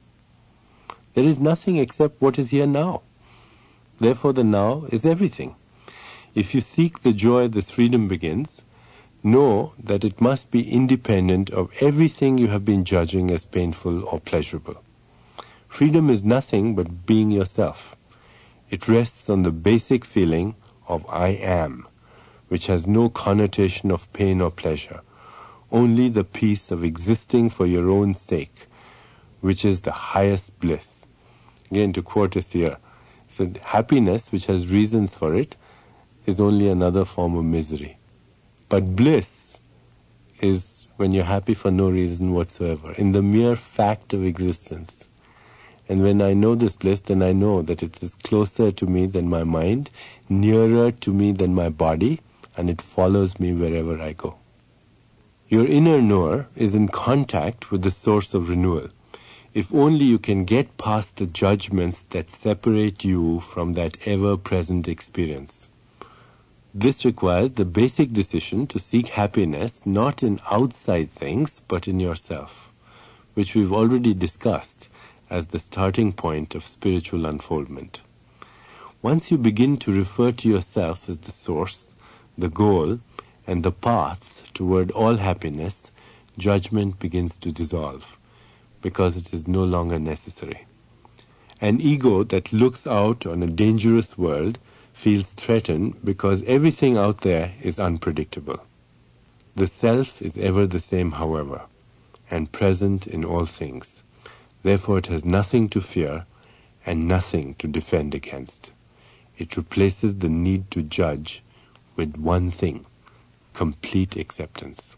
There is nothing except what is here now. Therefore, the now is everything. If you seek the joy this freedom begins, know that it must be independent of everything you have been judging as painful or pleasurable. Freedom is nothing but being yourself. It rests on the basic feeling of I am, which has no connotation of pain or pleasure, only the peace of existing for your own sake, which is the highest bliss. Again, to quote a seer, said, "Happiness, which has reasons for it, is only another form of misery. But bliss is when you're happy for no reason whatsoever, in the mere fact of existence. And when I know this bliss, then I know that it is closer to me than my mind, nearer to me than my body, and it follows me wherever I go." Your inner knower is in contact with the source of renewal, if only you can get past the judgments that separate you from that ever-present experience. This requires the basic decision to seek happiness not in outside things, but in yourself, which we've already discussed as the starting point of spiritual unfoldment. Once you begin to refer to yourself as the source, the goal, and the paths toward all happiness, judgment begins to dissolve, because it is no longer necessary. An ego that looks out on a dangerous world feels threatened because everything out there is unpredictable. The self is ever the same, however, and present in all things. Therefore it has nothing to fear and nothing to defend against. It replaces the need to judge with one thing: complete acceptance.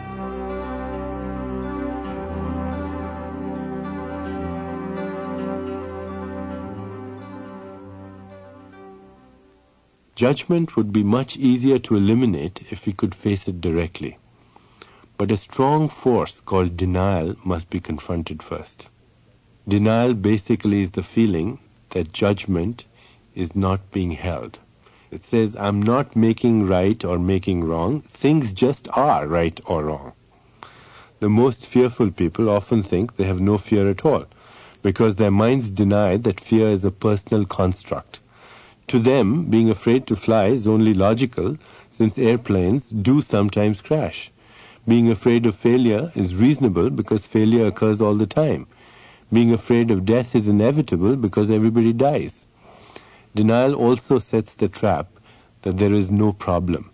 Judgment would be much easier to eliminate if we could face it directly. But a strong force called denial must be confronted first. Denial basically is the feeling that judgment is not being held. It says, I'm not making right or making wrong. Things just are right or wrong. The most fearful people often think they have no fear at all, because their minds deny that fear is a personal construct. To them, being afraid to fly is only logical, since airplanes do sometimes crash. Being afraid of failure is reasonable because failure occurs all the time. Being afraid of death is inevitable because everybody dies. Denial also sets the trap that there is no problem.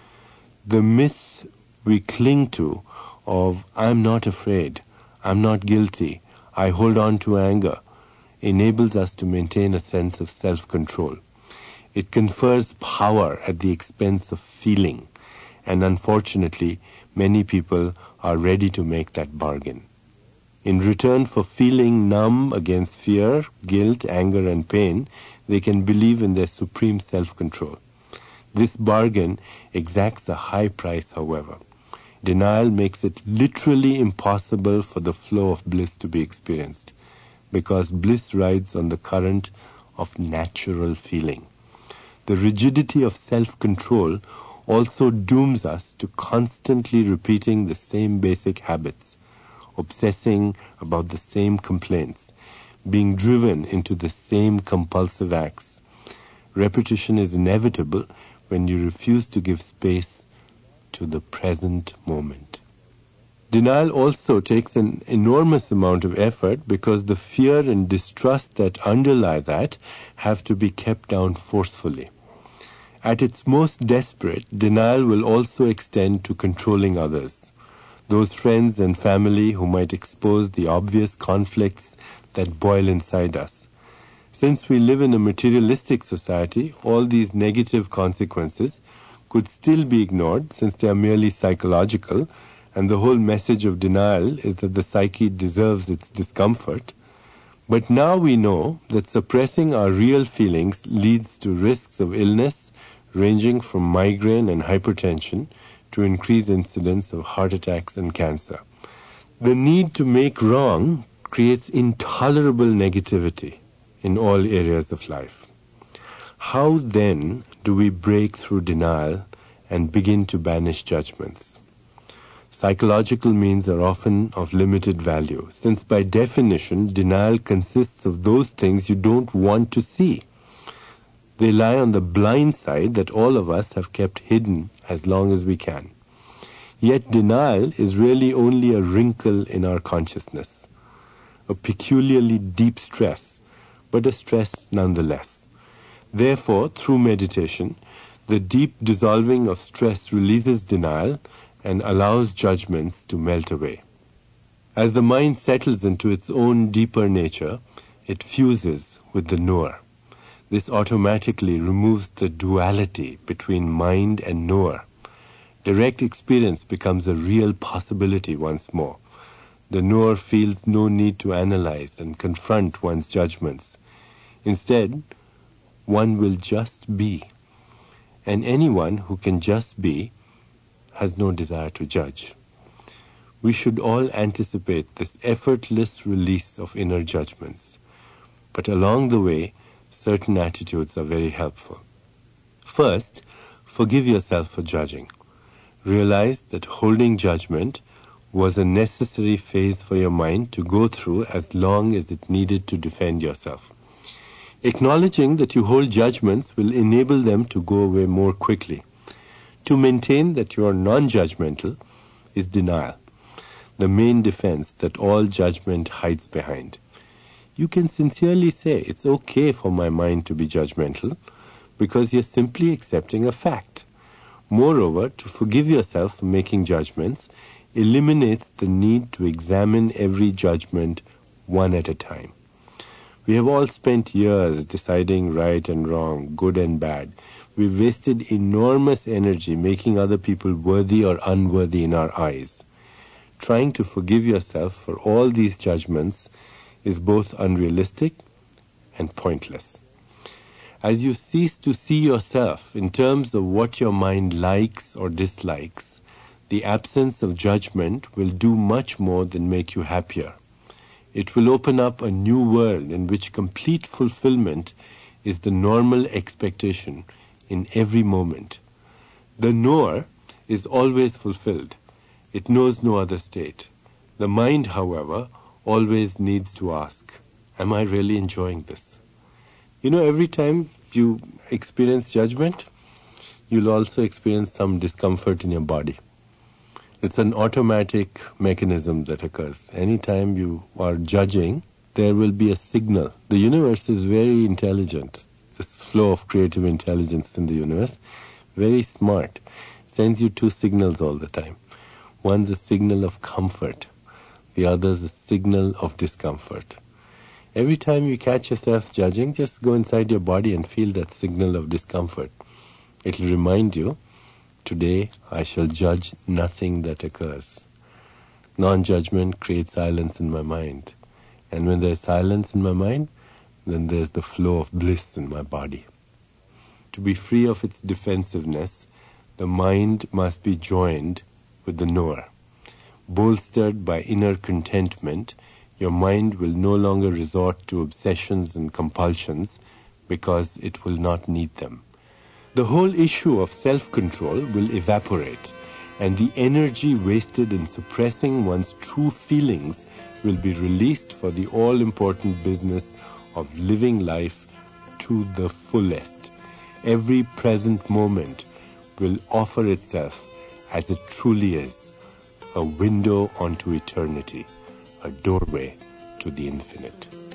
The myth we cling to of I'm not afraid, I'm not guilty, I hold on to anger, enables us to maintain a sense of self-control. It confers power at the expense of feeling, and unfortunately, many people are ready to make that bargain. In return for feeling numb against fear, guilt, anger, and pain, they can believe in their supreme self-control. This bargain exacts a high price, however. Denial makes it literally impossible for the flow of bliss to be experienced, because bliss rides on the current of natural feeling. The rigidity of self-control also dooms us to constantly repeating the same basic habits, obsessing about the same complaints, being driven into the same compulsive acts. Repetition is inevitable when you refuse to give space to the present moment. Denial also takes an enormous amount of effort because the fear and distrust that underlie that have to be kept down forcefully. At its most desperate, denial will also extend to controlling others, those friends and family who might expose the obvious conflicts that boil inside us. Since we live in a materialistic society, all these negative consequences could still be ignored since they are merely psychological, and the whole message of denial is that the psyche deserves its discomfort. But now we know that suppressing our real feelings leads to risks of illness ranging from migraine and hypertension to increased incidence of heart attacks and cancer. The need to make wrong creates intolerable negativity in all areas of life. How then do we break through denial and begin to banish judgments? Psychological means are often of limited value, since by definition, denial consists of those things you don't want to see. They lie on the blind side that all of us have kept hidden as long as we can. Yet denial is really only a wrinkle in our consciousness, a peculiarly deep stress, but a stress nonetheless. Therefore, through meditation, the deep dissolving of stress releases denial and allows judgments to melt away. As the mind settles into its own deeper nature, it fuses with the knower. This automatically removes the duality between mind and knower. Direct experience becomes a real possibility once more. The knower feels no need to analyze and confront one's judgments. Instead, one will just be. And anyone who can just be has no desire to judge. We should all anticipate this effortless release of inner judgments. But along the way, certain attitudes are very helpful. First, forgive yourself for judging. Realize that holding judgment was a necessary phase for your mind to go through as long as it needed to defend yourself. Acknowledging that you hold judgments will enable them to go away more quickly. To maintain that you are non-judgmental is denial, the main defense that all judgment hides behind. You can sincerely say, it's okay for my mind to be judgmental, because you're simply accepting a fact. Moreover, to forgive yourself for making judgments eliminates the need to examine every judgment one at a time. We have all spent years deciding right and wrong, good and bad. We've wasted enormous energy making other people worthy or unworthy in our eyes. Trying to forgive yourself for all these judgments is both unrealistic and pointless. As you cease to see yourself in terms of what your mind likes or dislikes, the absence of judgment will do much more than make you happier. It will open up a new world in which complete fulfillment is the normal expectation in every moment. The knower is always fulfilled. It knows no other state. The mind, however, always needs to ask, am I really enjoying this? You know, every time you experience judgment, you'll also experience some discomfort in your body. It's an automatic mechanism that occurs. Anytime you are judging, there will be a signal. The universe is very intelligent. This flow of creative intelligence in the universe, very smart, sends you two signals all the time. One's a signal of comfort. The other's a signal of discomfort. Every time you catch yourself judging, just go inside your body and feel that signal of discomfort. It'll remind you, today I shall judge nothing that occurs. Non-judgment creates silence in my mind. And when there's silence in my mind, then there's the flow of bliss in my body. To be free of its defensiveness, the mind must be joined with the knower. Bolstered by inner contentment, your mind will no longer resort to obsessions and compulsions because it will not need them. The whole issue of self-control will evaporate, and the energy wasted in suppressing one's true feelings will be released for the all-important business of living life to the fullest. Every present moment will offer itself as it truly is, a window onto eternity, a doorway to the infinite.